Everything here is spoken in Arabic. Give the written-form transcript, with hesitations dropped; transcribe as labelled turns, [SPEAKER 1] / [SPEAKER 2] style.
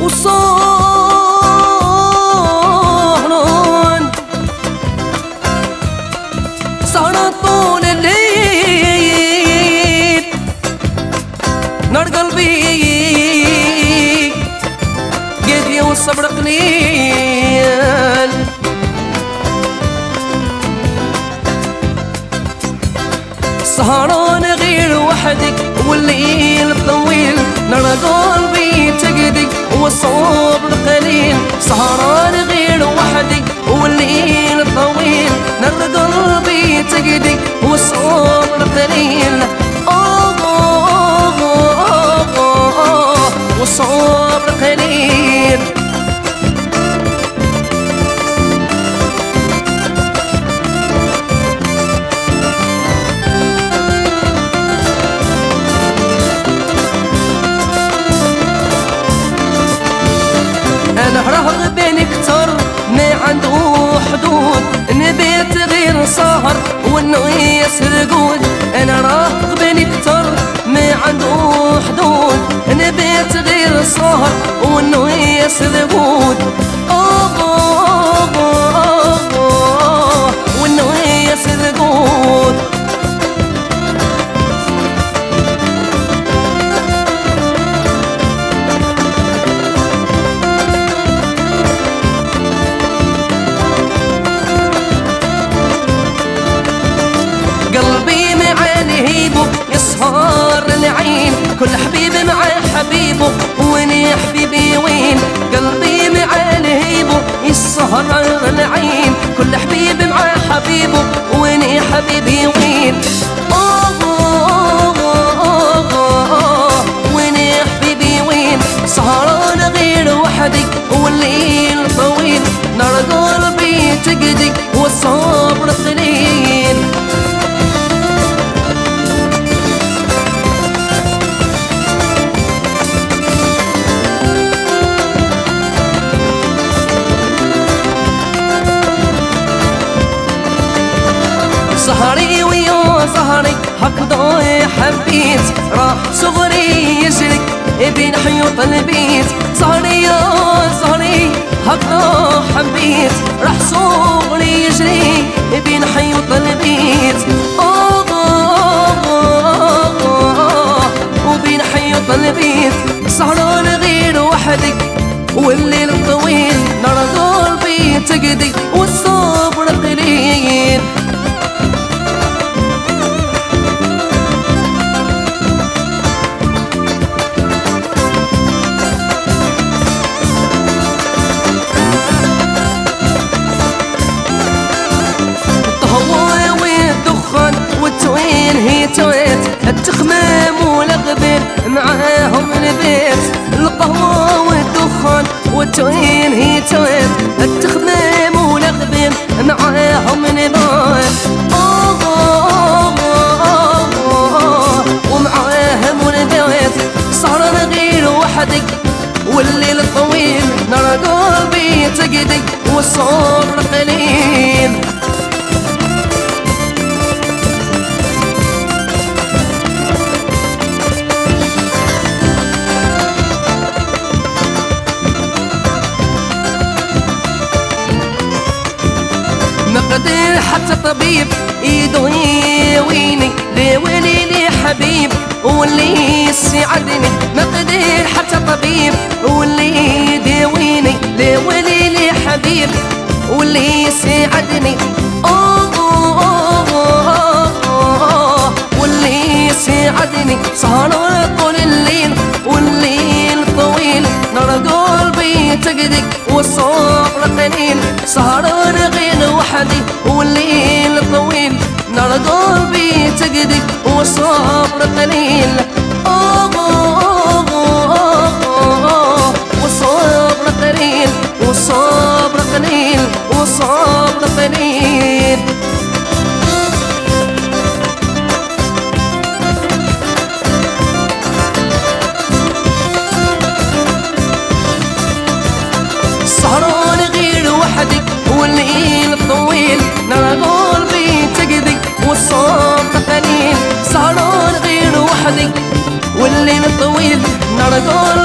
[SPEAKER 1] وصهران سهرة طول الليل نار قلبي قدي والصبر قليل سهران غير وحدك والليل طويل نار قلبي تقدي والصبر قليل سهران غير وحدك والليل طويل نار قلبي تقدي والصبر قليل والصبر قليل انا رغب نكتر ما عنده حدود نبيت غير سهر وانه يسرقون انا راغب نكتر ما عنده حدود نبيت غير سهر وانه يسرقون وانه يسرقون قلبي مع لهيبه يسهر العين كل حبيب مع حبيبه واني حبيبي وين قلبي مع لهيبه يسهر العين كل حبيب مع حبيبه واني حبيبي وين واني حبيبي وين سهران غير وحدي والليل طويل نار قلبي تقدي والصبر قليل سهري ويا سهري هكذا حبيت راح صغري يجري بين حيوط البيت سهري يا سهري هكذا حبيت راح صغري يجري بين حيوط البيت وبين حيوط البيت سهران غير وحدك والليل طويل نار قلبي تقدي والصبر قليل والتوين هي تويت التخمام والغبن معاهم البيت القهوة والدخان والتوين هي تويت التخمام والغبن معاهم البيت ومعاهم البيت صار غير وحدك والليل طويل نار قلبي تقدي والصبر قليل مقدر حتى طبيب يدويني لي ولي لي حبيب واللي يسعدني مقدر حتى طبيب واللي يداويني لي ولي لي حبيب واللي يسعدني واللي يسعدني سهران طول الليل والليل طويل نار قلبي تقدي والصبر قليل سهران غير وحدي والليل طويل نار قلبي تقدي والصبر قليل والصبر قليل والصبر قليل والصبر قليل سهران غير وحدك والليل طويل نار قلبي تقدي والصبر قليل سهران غير وحدك والليل طويل نار قلبي